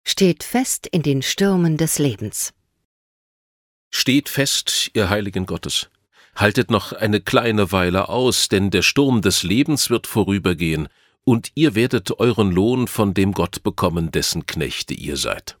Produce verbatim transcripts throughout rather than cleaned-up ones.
Steht fest in den Stürmen des Lebens. Steht fest, ihr Heiligen Gottes. Haltet noch eine kleine Weile aus, denn der Sturm des Lebens wird vorübergehen, und ihr werdet euren Lohn von dem Gott bekommen, dessen Knechte ihr seid.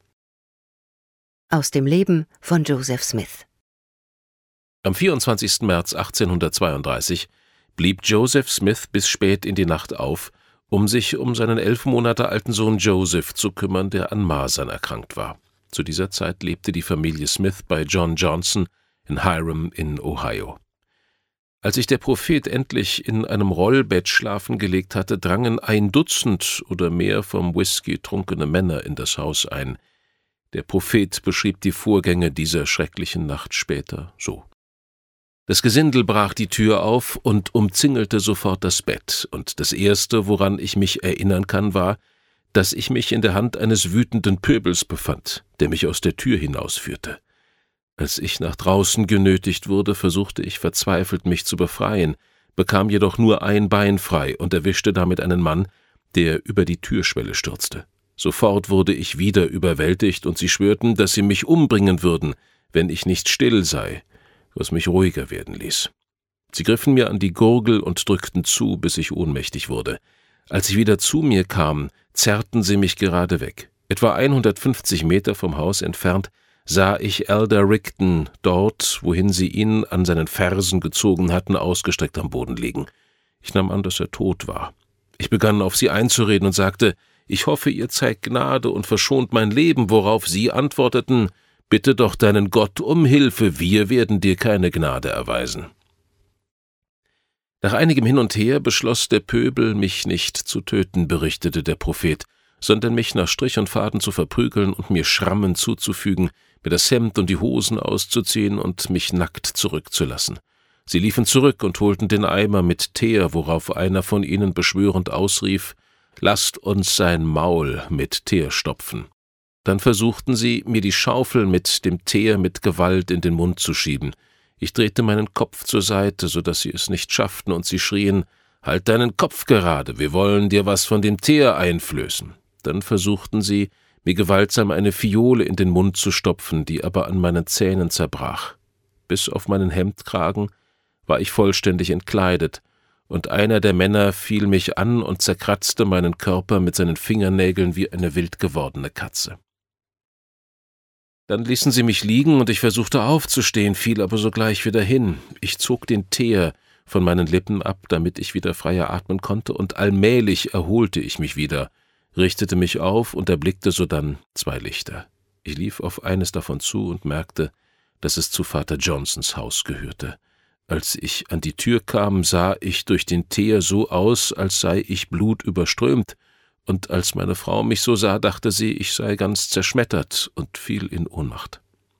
Aus dem Leben von Joseph Smith. Am vierundzwanzigsten März achtzehnhundertzweiunddreißig blieb Joseph Smith bis spät in die Nacht auf, um sich um seinen elf Monate alten Sohn Joseph zu kümmern, der an Masern erkrankt war. Zu dieser Zeit lebte die Familie Smith bei John Johnson in Hiram in Ohio. Als sich der Prophet endlich in einem Rollbett schlafen gelegt hatte, drangen ein Dutzend oder mehr vom Whisky trunkene Männer in das Haus ein. Der Prophet beschrieb die Vorgänge dieser schrecklichen Nacht später so. Das Gesindel brach die Tür auf und umzingelte sofort das Bett, und das Erste, woran ich mich erinnern kann, war, dass ich mich in der Hand eines wütenden Pöbels befand, der mich aus der Tür hinausführte. Als ich nach draußen genötigt wurde, versuchte ich verzweifelt, mich zu befreien, bekam jedoch nur ein Bein frei und erwischte damit einen Mann, der über die Türschwelle stürzte. Sofort wurde ich wieder überwältigt, und sie schwörten, dass sie mich umbringen würden, wenn ich nicht still sei, was mich ruhiger werden ließ. Sie griffen mir an die Gurgel und drückten zu, bis ich ohnmächtig wurde. Als ich wieder zu mir kam, zerrten sie mich gerade weg. Etwa hundertfünfzig Meter vom Haus entfernt sah ich Elder Rigdon dort, wohin sie ihn an seinen Fersen gezogen hatten, ausgestreckt am Boden liegen. Ich nahm an, dass er tot war. Ich begann auf sie einzureden und sagte, ich hoffe, ihr zeigt Gnade und verschont mein Leben, worauf sie antworteten, bitte doch deinen Gott um Hilfe, wir werden dir keine Gnade erweisen. Nach einigem Hin und Her beschloss der Pöbel, mich nicht zu töten, berichtete der Prophet, sondern mich nach Strich und Faden zu verprügeln und mir Schrammen zuzufügen, mir das Hemd und die Hosen auszuziehen und mich nackt zurückzulassen. Sie liefen zurück und holten den Eimer mit Teer, worauf einer von ihnen beschwörend ausrief, »Lasst uns sein Maul mit Teer stopfen.« Dann versuchten sie, mir die Schaufel mit dem Teer mit Gewalt in den Mund zu schieben. Ich drehte meinen Kopf zur Seite, so dass sie es nicht schafften, und sie schrien, »Halt deinen Kopf gerade, wir wollen dir was von dem Teer einflößen.« Dann versuchten sie, mir gewaltsam eine Fiole in den Mund zu stopfen, die aber an meinen Zähnen zerbrach. Bis auf meinen Hemdkragen war ich vollständig entkleidet, und einer der Männer fiel mich an und zerkratzte meinen Körper mit seinen Fingernägeln wie eine wild gewordene Katze. Dann ließen sie mich liegen, und ich versuchte aufzustehen, fiel aber sogleich wieder hin. Ich zog den Teer von meinen Lippen ab, damit ich wieder freier atmen konnte, und allmählich erholte ich mich wieder, richtete mich auf und erblickte sodann zwei Lichter. Ich lief auf eines davon zu und merkte, dass es zu Vater Johnsons Haus gehörte. Als ich an die Tür kam, sah ich durch den Teer so aus, als sei ich blutüberströmt, und als meine Frau mich so sah, dachte sie, ich sei ganz zerschmettert und fiel in Ohnmacht.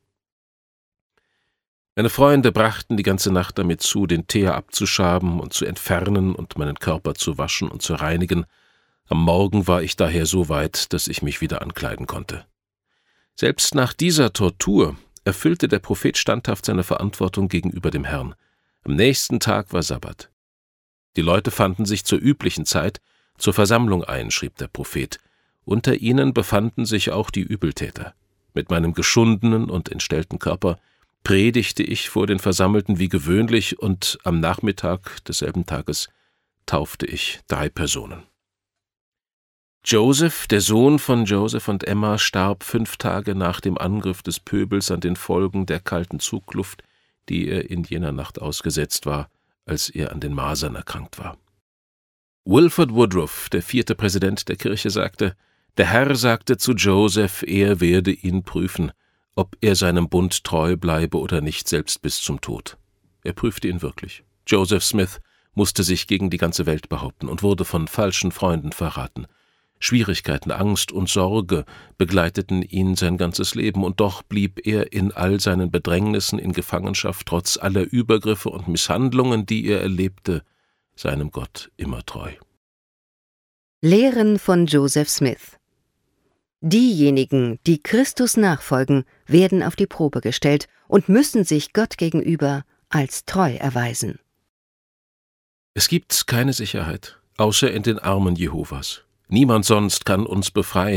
Meine Freunde brachten die ganze Nacht damit zu, den Teer abzuschaben und zu entfernen und meinen Körper zu waschen und zu reinigen. Am Morgen war ich daher so weit, dass ich mich wieder ankleiden konnte. Selbst nach dieser Tortur erfüllte der Prophet standhaft seine Verantwortung gegenüber dem Herrn. Am nächsten Tag war Sabbat. Die Leute fanden sich zur üblichen Zeit zur Versammlung ein, schrieb der Prophet. Unter ihnen befanden sich auch die Übeltäter. Mit meinem geschundenen und entstellten Körper predigte ich vor den Versammelten wie gewöhnlich, und am Nachmittag desselben Tages taufte ich drei Personen. Joseph, der Sohn von Joseph und Emma, starb fünf Tage nach dem Angriff des Pöbels an den Folgen der kalten Zugluft, die er in jener Nacht ausgesetzt war, als er an den Masern erkrankt war. Wilford Woodruff, der vierte Präsident der Kirche, sagte, der Herr sagte zu Joseph, er werde ihn prüfen, ob er seinem Bund treu bleibe oder nicht, selbst bis zum Tod. Er prüfte ihn wirklich. Joseph Smith musste sich gegen die ganze Welt behaupten und wurde von falschen Freunden verraten. Schwierigkeiten, Angst und Sorge begleiteten ihn sein ganzes Leben, und doch blieb er in all seinen Bedrängnissen in Gefangenschaft, trotz aller Übergriffe und Misshandlungen, die er erlebte, seinem Gott immer treu. Lehren von Joseph Smith. Diejenigen, die Christus nachfolgen, werden auf die Probe gestellt und müssen sich Gott gegenüber als treu erweisen. Es gibt keine Sicherheit, außer in den Armen Jehovas. Niemand sonst kann uns befreien,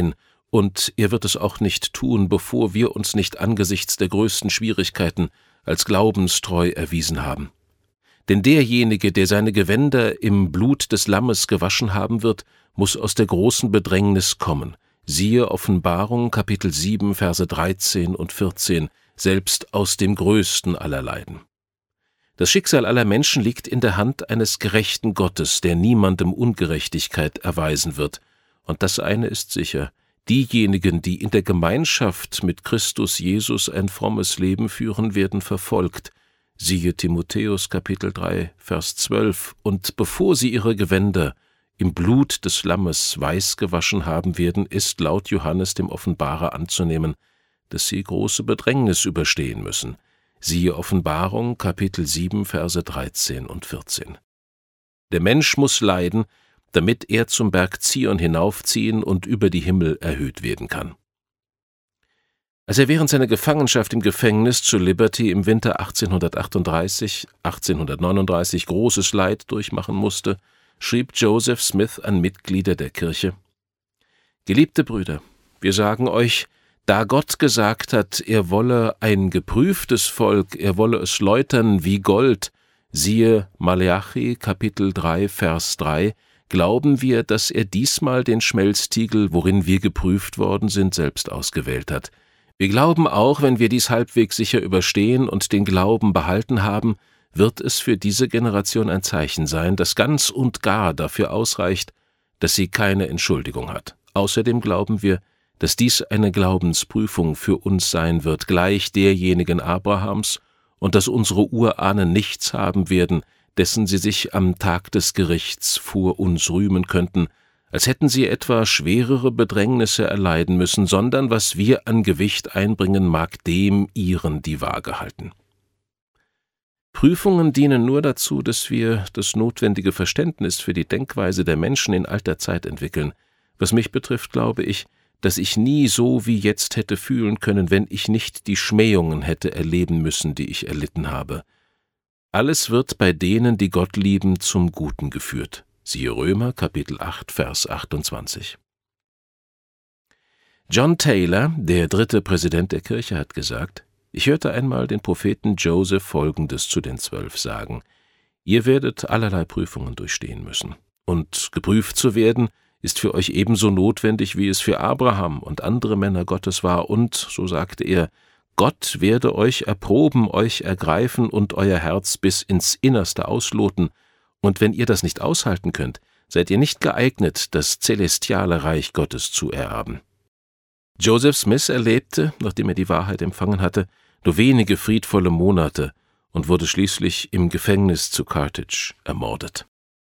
und er wird es auch nicht tun, bevor wir uns nicht angesichts der größten Schwierigkeiten als glaubenstreu erwiesen haben. Denn derjenige, der seine Gewänder im Blut des Lammes gewaschen haben wird, muss aus der großen Bedrängnis kommen. Siehe Offenbarung, Kapitel sieben, Verse dreizehn und vierzehn, selbst aus dem größten aller Leiden. Das Schicksal aller Menschen liegt in der Hand eines gerechten Gottes, der niemandem Ungerechtigkeit erweisen wird. Und das eine ist sicher: Diejenigen, die in der Gemeinschaft mit Christus Jesus ein frommes Leben führen, werden verfolgt. Siehe Timotheus Kapitel drei, Vers zwölf, und bevor sie ihre Gewänder im Blut des Lammes weiß gewaschen haben werden, ist laut Johannes dem Offenbarer anzunehmen, dass sie große Bedrängnis überstehen müssen. Siehe Offenbarung Kapitel sieben, Verse dreizehn und vierzehn. Der Mensch muss leiden, damit er zum Berg Zion hinaufziehen und über die Himmel erhöht werden kann. Als er während seiner Gefangenschaft im Gefängnis zu Liberty im Winter achtzehnhundertachtunddreißig, achtzehnhundertneununddreißig großes Leid durchmachen musste, schrieb Joseph Smith an Mitglieder der Kirche: Geliebte Brüder, wir sagen euch, da Gott gesagt hat, er wolle ein geprüftes Volk, er wolle es läutern wie Gold, siehe Maleachi Kapitel drei, Vers drei, glauben wir, dass er diesmal den Schmelztiegel, worin wir geprüft worden sind, selbst ausgewählt hat. Wir glauben auch, wenn wir dies halbwegs sicher überstehen und den Glauben behalten haben, wird es für diese Generation ein Zeichen sein, das ganz und gar dafür ausreicht, dass sie keine Entschuldigung hat. Außerdem glauben wir, dass dies eine Glaubensprüfung für uns sein wird, gleich derjenigen Abrahams, und dass unsere Urahnen nichts haben werden, dessen sie sich am Tag des Gerichts vor uns rühmen könnten, als hätten sie etwa schwerere Bedrängnisse erleiden müssen, sondern was wir an Gewicht einbringen, mag dem ihren die Waage halten. Prüfungen dienen nur dazu, dass wir das notwendige Verständnis für die Denkweise der Menschen in alter Zeit entwickeln. Was mich betrifft, glaube ich, dass ich nie so wie jetzt hätte fühlen können, wenn ich nicht die Schmähungen hätte erleben müssen, die ich erlitten habe. Alles wird bei denen, die Gott lieben, zum Guten geführt. Siehe Römer, Kapitel acht, Vers achtundzwanzig. John Taylor, der dritte Präsident der Kirche, hat gesagt: Ich hörte einmal den Propheten Joseph Folgendes zu den Zwölf sagen: Ihr werdet allerlei Prüfungen durchstehen müssen. Und geprüft zu werden, ist für euch ebenso notwendig, wie es für Abraham und andere Männer Gottes war. Und, so sagte er, Gott werde euch erproben, euch ergreifen und euer Herz bis ins Innerste ausloten. Und wenn ihr das nicht aushalten könnt, seid ihr nicht geeignet, das celestiale Reich Gottes zu ererben. Joseph Smith erlebte, nachdem er die Wahrheit empfangen hatte, nur wenige friedvolle Monate und wurde schließlich im Gefängnis zu Carthage ermordet.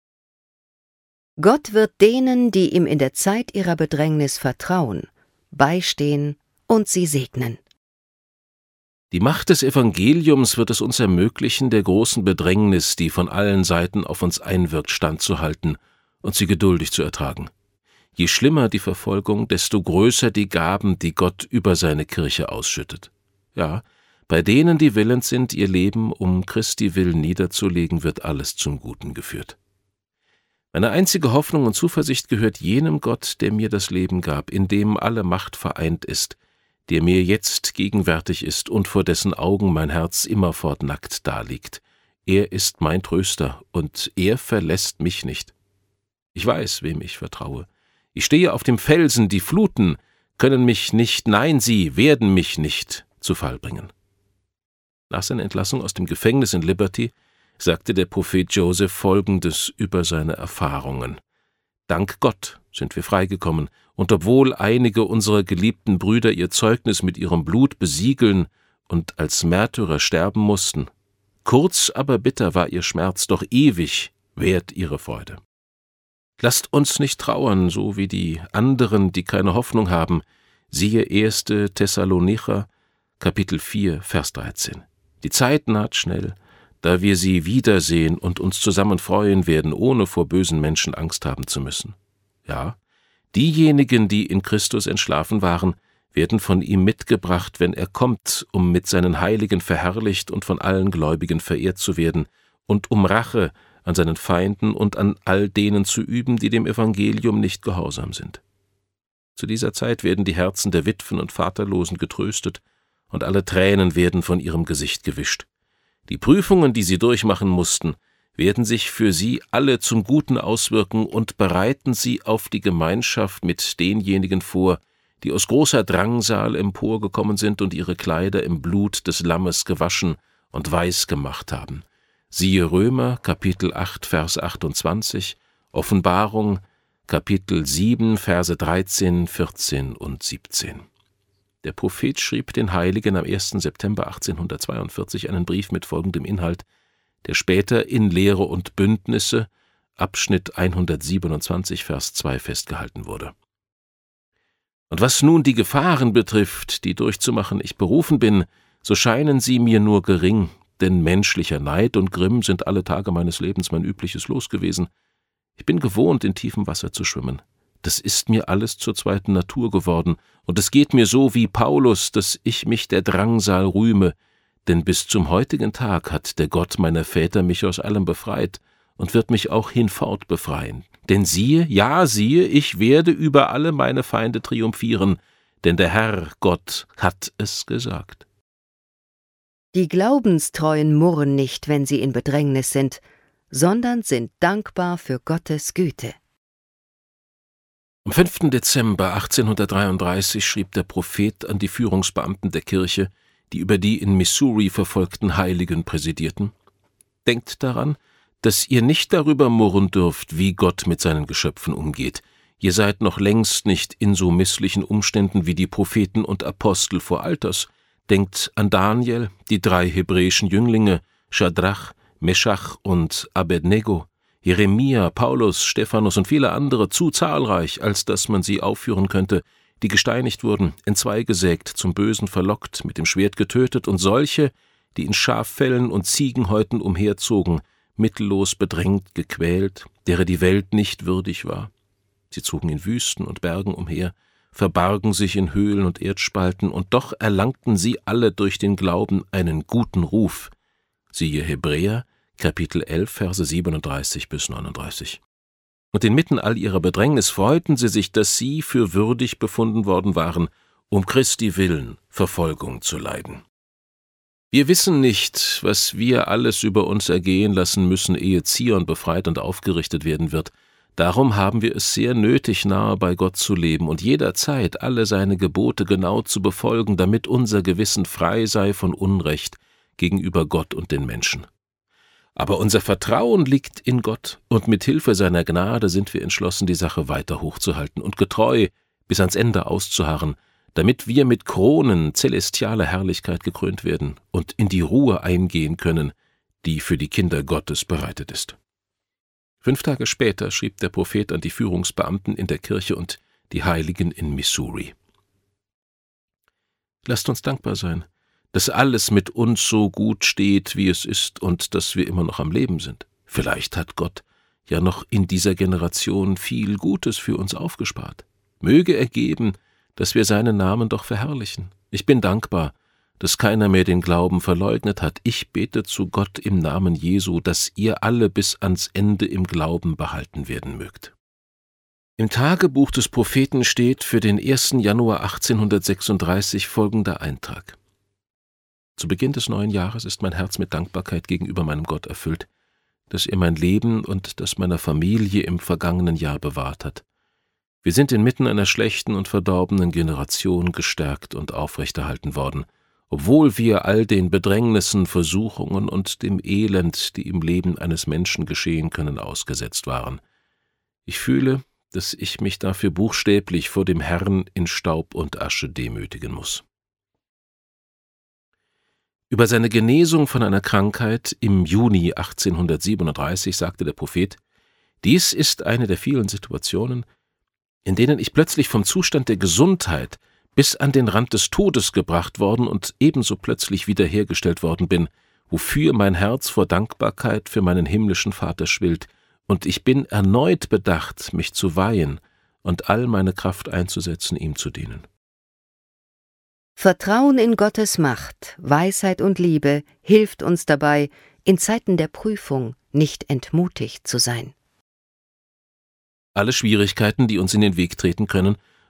Gott wird denen, die ihm in der Zeit ihrer Bedrängnis vertrauen, beistehen und sie segnen. Die Macht des Evangeliums wird es uns ermöglichen, der großen Bedrängnis, die von allen Seiten auf uns einwirkt, standzuhalten und sie geduldig zu ertragen. Je schlimmer die Verfolgung, desto größer die Gaben, die Gott über seine Kirche ausschüttet. Ja, bei denen, die willens sind, ihr Leben um Christi willen niederzulegen, wird alles zum Guten geführt. Meine einzige Hoffnung und Zuversicht gehört jenem Gott, der mir das Leben gab, in dem alle Macht vereint ist, der mir jetzt gegenwärtig ist und vor dessen Augen mein Herz immerfort nackt daliegt. Er ist mein Tröster, und er verlässt mich nicht. Ich weiß, wem ich vertraue. Ich stehe auf dem Felsen, die Fluten können mich nicht, nein, sie werden mich nicht zu Fall bringen. Nach seiner Entlassung aus dem Gefängnis in Liberty sagte der Prophet Joseph Folgendes über seine Erfahrungen: Dank Gott sind wir freigekommen, und obwohl einige unserer geliebten Brüder ihr Zeugnis mit ihrem Blut besiegeln und als Märtyrer sterben mussten, kurz aber bitter war ihr Schmerz, doch ewig währt ihre Freude. Lasst uns nicht trauern, so wie die anderen, die keine Hoffnung haben. Siehe erste Thessalonicher, Kapitel vier, Vers dreizehn. Die Zeit naht schnell, da wir sie wiedersehen und uns zusammen freuen werden, ohne vor bösen Menschen Angst haben zu müssen. Ja, diejenigen, die in Christus entschlafen waren, werden von ihm mitgebracht, wenn er kommt, um mit seinen Heiligen verherrlicht und von allen Gläubigen verehrt zu werden und um Rache an seinen Feinden und an all denen zu üben, die dem Evangelium nicht gehorsam sind. Zu dieser Zeit werden die Herzen der Witwen und Vaterlosen getröstet, und alle Tränen werden von ihrem Gesicht gewischt. Die Prüfungen, die sie durchmachen mussten, werden sich für sie alle zum Guten auswirken und bereiten sie auf die Gemeinschaft mit denjenigen vor, die aus großer Drangsal emporgekommen sind und ihre Kleider im Blut des Lammes gewaschen und weiß gemacht haben. Siehe Römer, Kapitel acht, Vers achtundzwanzig, Offenbarung, Kapitel sieben, Verse dreizehn, vierzehn und siebzehn. Der Prophet schrieb den Heiligen am ersten September achtzehnhundertzweiundvierzig einen Brief mit folgendem Inhalt, der später in Lehre und Bündnisse, Abschnitt hundertsiebenundzwanzig, Vers zwei, festgehalten wurde. Und was nun die Gefahren betrifft, die durchzumachen ich berufen bin, so scheinen sie mir nur gering, denn menschlicher Neid und Grimm sind alle Tage meines Lebens mein übliches Los gewesen. Ich bin gewohnt, in tiefem Wasser zu schwimmen. Das ist mir alles zur zweiten Natur geworden, und es geht mir so wie Paulus, dass ich mich der Drangsal rühme, denn bis zum heutigen Tag hat der Gott meiner Väter mich aus allem befreit und wird mich auch hinfort befreien. Denn siehe, ja siehe, ich werde über alle meine Feinde triumphieren, denn der Herr Gott hat es gesagt. Die Glaubenstreuen murren nicht, wenn sie in Bedrängnis sind, sondern sind dankbar für Gottes Güte. Am fünften Dezember achtzehnhundertdreiunddreißig schrieb der Prophet an die Führungsbeamten der Kirche, die über die in Missouri verfolgten Heiligen präsidierten: Denkt daran, dass ihr nicht darüber murren dürft, wie Gott mit seinen Geschöpfen umgeht. Ihr seid noch längst nicht in so misslichen Umständen wie die Propheten und Apostel vor Alters. Denkt an Daniel, die drei hebräischen Jünglinge, Schadrach, Meschach und Abednego, Jeremia, Paulus, Stephanus und viele andere, zu zahlreich, als dass man sie aufführen könnte, die gesteinigt wurden, entzweigesägt, zum Bösen verlockt, mit dem Schwert getötet, und solche, die in Schaffellen und Ziegenhäuten umherzogen, mittellos bedrängt, gequält, derer die Welt nicht würdig war. Sie zogen in Wüsten und Bergen umher, verbargen sich in Höhlen und Erdspalten, und doch erlangten sie alle durch den Glauben einen guten Ruf. Siehe Hebräer, Kapitel elf, Verse siebenunddreißig bis neununddreißig. Und inmitten all ihrer Bedrängnis freuten sie sich, dass sie für würdig befunden worden waren, um Christi willen Verfolgung zu leiden. Wir wissen nicht, was wir alles über uns ergehen lassen müssen, ehe Zion befreit und aufgerichtet werden wird. Darum haben wir es sehr nötig, nahe bei Gott zu leben und jederzeit alle seine Gebote genau zu befolgen, damit unser Gewissen frei sei von Unrecht gegenüber Gott und den Menschen. Aber unser Vertrauen liegt in Gott, und mit Hilfe seiner Gnade sind wir entschlossen, die Sache weiter hochzuhalten und getreu bis ans Ende auszuharren, damit wir mit Kronen celestialer Herrlichkeit gekrönt werden und in die Ruhe eingehen können, die für die Kinder Gottes bereitet ist. Fünf Tage später schrieb der Prophet an die Führungsbeamten in der Kirche und die Heiligen in Missouri: Lasst uns dankbar sein, dass alles mit uns so gut steht, wie es ist, und dass wir immer noch am Leben sind. Vielleicht hat Gott ja noch in dieser Generation viel Gutes für uns aufgespart. Möge er geben, dass wir seinen Namen doch verherrlichen. Ich bin dankbar, dass keiner mehr den Glauben verleugnet hat. Ich bete zu Gott im Namen Jesu, dass ihr alle bis ans Ende im Glauben behalten werden mögt. Im Tagebuch des Propheten steht für den ersten Januar achtzehnhundertsechsunddreißig folgender Eintrag: Zu Beginn des neuen Jahres ist mein Herz mit Dankbarkeit gegenüber meinem Gott erfüllt, dass er mein Leben und das meiner Familie im vergangenen Jahr bewahrt hat. Wir sind inmitten einer schlechten und verdorbenen Generation gestärkt und aufrechterhalten worden, obwohl wir all den Bedrängnissen, Versuchungen und dem Elend, die im Leben eines Menschen geschehen können, ausgesetzt waren. Ich fühle, dass ich mich dafür buchstäblich vor dem Herrn in Staub und Asche demütigen muss. Über seine Genesung von einer Krankheit im Juni achtzehnhundertsiebenunddreißig sagte der Prophet: Dies ist eine der vielen Situationen, in denen ich plötzlich vom Zustand der Gesundheit bis an den Rand des Todes gebracht worden und ebenso plötzlich wiederhergestellt worden bin, wofür mein Herz vor Dankbarkeit für meinen himmlischen Vater schwillt, und ich bin erneut bedacht, mich zu weihen und all meine Kraft einzusetzen, ihm zu dienen. Vertrauen in Gottes Macht, Weisheit und Liebe hilft uns dabei, in Zeiten der Prüfung nicht entmutigt zu sein. Alle Schwierigkeiten, die uns in den Weg treten können,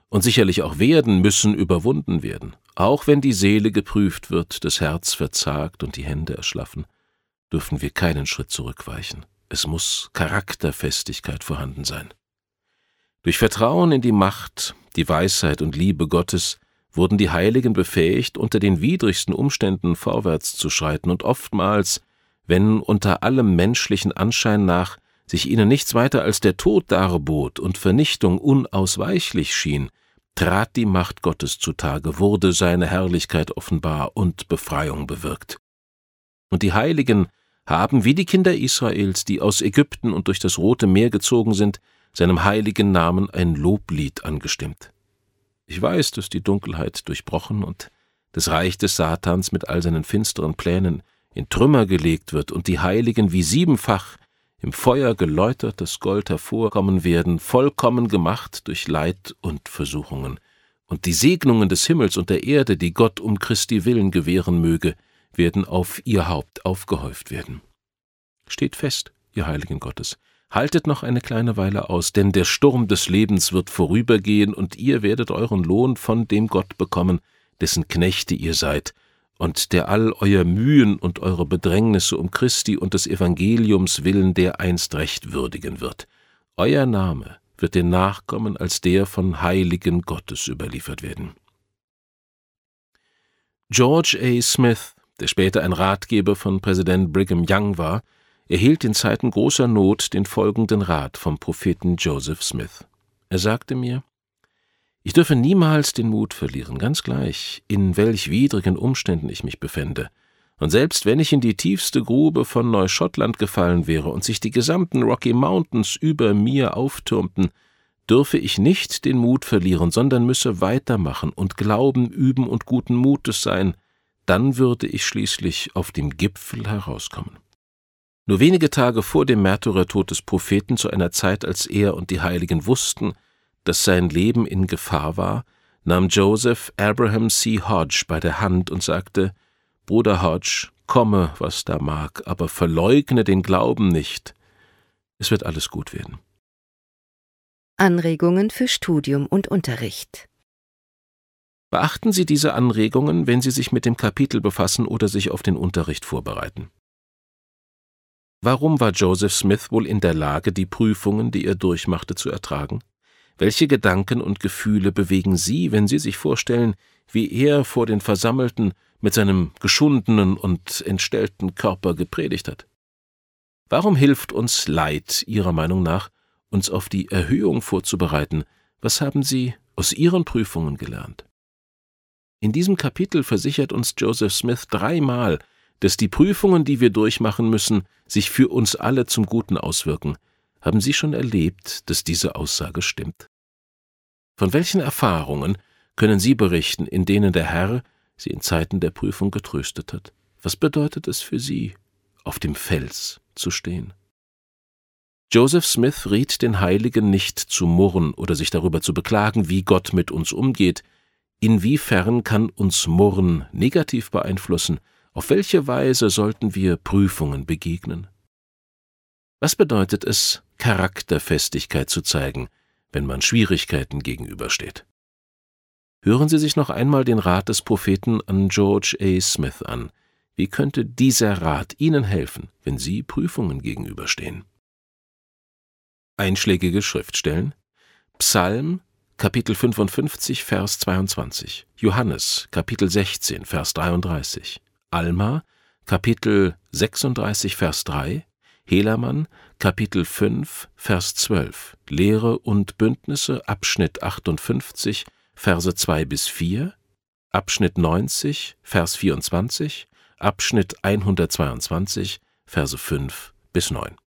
und sicherlich auch werden, müssen überwunden werden. Auch wenn die Seele geprüft wird, das Herz verzagt und die Hände erschlaffen, dürfen wir keinen Schritt zurückweichen. Es muss Charakterfestigkeit vorhanden sein. Durch Vertrauen in die Macht, die Weisheit und Liebe Gottes wurden die Heiligen befähigt, unter den widrigsten Umständen vorwärts zu schreiten, und oftmals, wenn unter allem menschlichen Anschein nach sich ihnen nichts weiter als der Tod darbot und Vernichtung unausweichlich schien, trat die Macht Gottes zutage, wurde seine Herrlichkeit offenbar und Befreiung bewirkt. Und die Heiligen haben, wie die Kinder Israels, die aus Ägypten und durch das Rote Meer gezogen sind, seinem heiligen Namen ein Loblied angestimmt. Ich weiß, dass die Dunkelheit durchbrochen und das Reich des Satans mit all seinen finsteren Plänen in Trümmer gelegt wird und die Heiligen wie siebenfach im Feuer geläutertes Gold hervorkommen werden, vollkommen gemacht durch Leid und Versuchungen. Und die Segnungen des Himmels und der Erde, die Gott um Christi willen gewähren möge, werden auf ihr Haupt aufgehäuft werden. Steht fest, ihr Heiligen Gottes, haltet noch eine kleine Weile aus, denn der Sturm des Lebens wird vorübergehen und ihr werdet euren Lohn von dem Gott bekommen, dessen Knechte ihr seid und der all euer Mühen und eure Bedrängnisse um Christi und des Evangeliums willen dereinst recht würdigen wird. Euer Name wird den Nachkommen als der von Heiligen Gottes überliefert werden. George A. Smith, der später ein Ratgeber von Präsident Brigham Young war, erhielt in Zeiten großer Not den folgenden Rat vom Propheten Joseph Smith. Er sagte mir: Ich dürfe niemals den Mut verlieren, ganz gleich, in welch widrigen Umständen ich mich befände. Und selbst wenn ich in die tiefste Grube von Neuschottland gefallen wäre und sich die gesamten Rocky Mountains über mir auftürmten, dürfe ich nicht den Mut verlieren, sondern müsse weitermachen und Glauben üben und guten Mutes sein. Dann würde ich schließlich auf dem Gipfel herauskommen. Nur wenige Tage vor dem Märtyrertod des Propheten, zu einer Zeit, als er und die Heiligen wussten, dass sein Leben in Gefahr war, nahm Joseph Abraham C. Hodge bei der Hand und sagte: »Bruder Hodge, komme, was da mag, aber verleugne den Glauben nicht. Es wird alles gut werden.« Anregungen für Studium und Unterricht. Beachten Sie diese Anregungen, wenn Sie sich mit dem Kapitel befassen oder sich auf den Unterricht vorbereiten. Warum war Joseph Smith wohl in der Lage, die Prüfungen, die er durchmachte, zu ertragen? Welche Gedanken und Gefühle bewegen Sie, wenn Sie sich vorstellen, wie er vor den Versammelten mit seinem geschundenen und entstellten Körper gepredigt hat? Warum hilft uns Leid, Ihrer Meinung nach, uns auf die Erhöhung vorzubereiten? Was haben Sie aus Ihren Prüfungen gelernt? In diesem Kapitel versichert uns Joseph Smith dreimal, dass die Prüfungen, die wir durchmachen müssen, sich für uns alle zum Guten auswirken. Haben Sie schon erlebt, dass diese Aussage stimmt? Von welchen Erfahrungen können Sie berichten, in denen der Herr Sie in Zeiten der Prüfung getröstet hat? Was bedeutet es für Sie, auf dem Fels zu stehen? Joseph Smith riet den Heiligen nicht zu murren oder sich darüber zu beklagen, wie Gott mit uns umgeht. Inwiefern kann uns Murren negativ beeinflussen? Auf welche Weise sollten wir Prüfungen begegnen? Was bedeutet es, Charakterfestigkeit zu zeigen, wenn man Schwierigkeiten gegenübersteht? Hören Sie sich noch einmal den Rat des Propheten an George A. Smith an. Wie könnte dieser Rat Ihnen helfen, wenn Sie Prüfungen gegenüberstehen? Einschlägige Schriftstellen: Psalm, Kapitel fünfundfünfzig, Vers zweiundzwanzig, Johannes, Kapitel sechzehn, Vers dreiunddreißig, Alma, Kapitel sechsunddreißig, Vers drei, Helaman, Kapitel fünf, Vers zwölf, Lehre und Bündnisse, Abschnitt achtundfünfzig, Verse zwei bis vier, Abschnitt neunzig, Vers vierundzwanzig, Abschnitt hundertzweiundzwanzig, Verse fünf bis neun.